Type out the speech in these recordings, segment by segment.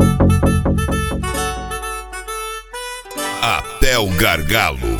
Até o gargalo.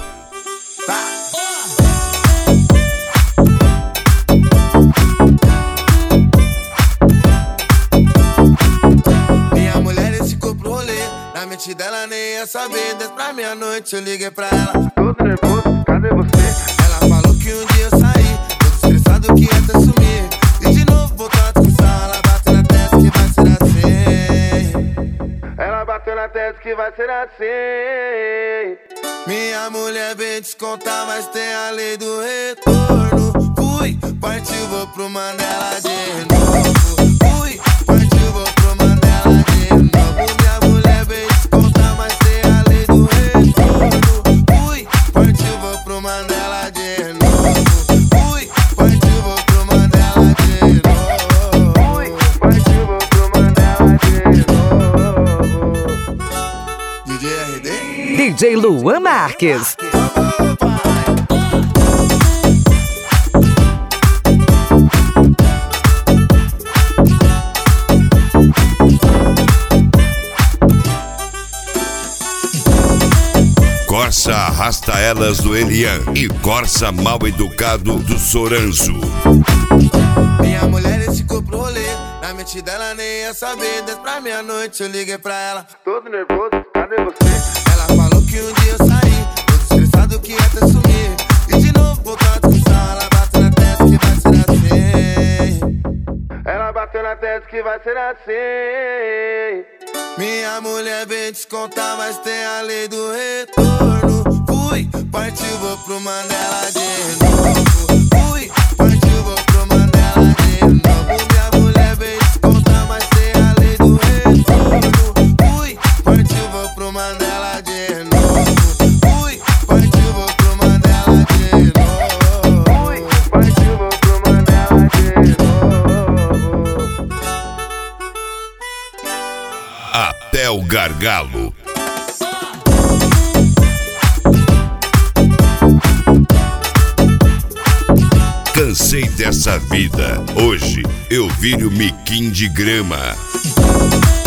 Minha mulher esse corpo rolê, na mente dela nem ia saber. 10 pra meia-noite eu liguei pra ela, todo nervoso, cadê você? Ela falou que um dia eu saí, todo estressado que ia até sumir. E de novo voltou a discussão, ela bateu na testa que vai ser assim. Ela bateu na testa que vai ser assim. Minha mulher vem descontar, mas tem a lei do retorno. Fui, partiu, vou pro Mandela de novo. Fui, partiu, vou pro Mandela de novo. Minha mulher vem descontar, mas tem a lei do retorno. Fui, partiu, vou pro Mandela de novo. Fui, partiu, vou pro Mandela de novo. Fui, partiu, vou pro Mandela de novo. DJ RD? DJ Luan Marques. Corsa Arrasta Elas do Elian e Corsa Mal Educado do Soranzo. Minha mulher esse corpo rolê, na mente dela nem ia saber. 10 pra meia-noite eu liguei pra ela, todo nervoso, cadê você? Ela falou que um dia eu saí, todo estressado que ia até sumir. E de novo voltou a discussão, ela bateu na testa que vai ser assim. Ela bateu na testa que vai ser assim. Minha mulher vem descontar, mas tem a lei do retorno. Fui, partiu, vou pro Mandela de novo. Fui, partiu, vou pro Mandela de novo. Minha mulher vem descontar, mas tem a lei do retorno. Fui, partiu, vou pro Mandela de novo. Fui, partiu, vou pro Mandela de novo. Fui, partiu, vou pro Mandela de novo. Até o gargalo. Cansei dessa vida. Hoje eu viro miquim de grama.